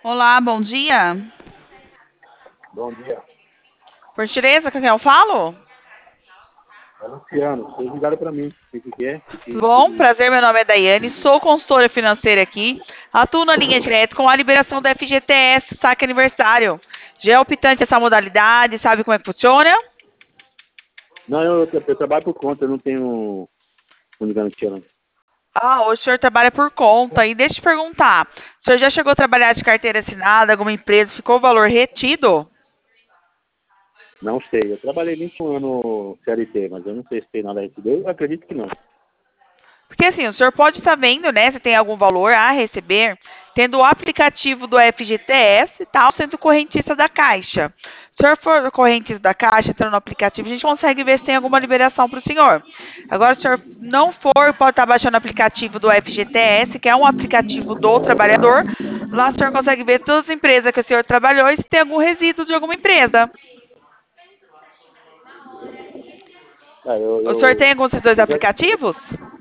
Olá, bom dia. Bom dia. Por gentileza, com quem eu falo? É Luciano. Vocês ligaram para mim. O que é? Tudo bom? Prazer, meu nome é Daiane, sou consultora financeira aqui. Atuo na linha direta com a liberação da FGTS, saque aniversário. Já é optante essa modalidade, sabe como é que funciona? Não, eu trabalho por conta, eu não tenho fundo de garantia, não. Ah, hoje o senhor trabalha por conta. E deixa eu te perguntar, o senhor já chegou a trabalhar de carteira assinada, alguma empresa, ficou o valor retido? Não sei. Eu trabalhei 21 anos CLT, mas eu não sei se tem nada a receber. Eu acredito que não. Porque assim, o senhor pode estar vendo, né, se tem algum valor a receber, tendo o aplicativo do FGTS, tal, sendo correntista da Caixa. Se o senhor for correntista da Caixa, entrando no aplicativo, a gente consegue ver se tem alguma liberação para o senhor. Agora, se o senhor não for, pode estar baixando o aplicativo do FGTS, que é um aplicativo do trabalhador. Lá o senhor consegue ver todas as empresas que o senhor trabalhou e se tem algum resíduo de alguma empresa. Ah, O senhor tem algum desses dois eu, já, aplicativos?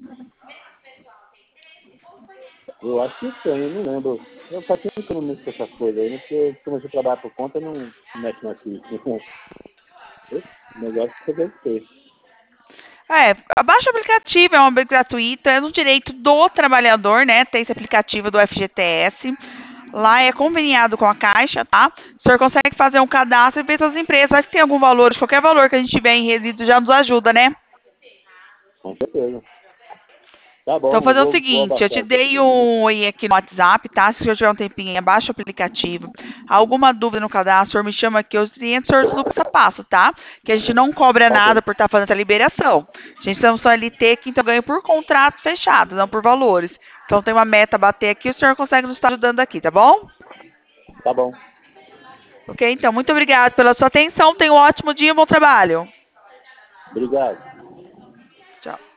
eu acho que tem, eu não lembro. Eu faz tempo que eu não mexo com essas coisas aí, né? Porque eu comecei a trabalhar por conta, eu não mexo mais com isso. O negócio que você deve ter. É, abaixa o aplicativo, é uma gratuita, é um direito do trabalhador, né? Tem esse aplicativo do FGTS. Lá é conveniado com a Caixa, tá? O senhor consegue fazer um cadastro e ver todas as empresas. Vai que tem algum valor, qualquer valor que a gente tiver em resíduo já nos ajuda, né? Com certeza. Tá Então, bom, vou eu fazer o vou seguinte, eu abaixar te aqui. dei um oi aqui no WhatsApp, tá? Se o senhor tiver um tempinho aí, abaixa o aplicativo. Alguma dúvida no cadastro, o senhor me chama aqui, eu oriento o senhor tudo passo a passo, tá? Que a gente não cobra Tá bom, nada por estar fazendo essa liberação. A gente tem só LT que então ganha por contratos fechados, não por valores. Então tem uma meta a bater aqui, o senhor consegue nos estar ajudando aqui, tá bom? tá bom. Ok? Então, muito obrigada pela sua atenção. Tenha um ótimo dia e um bom trabalho. Obrigado. Tchau.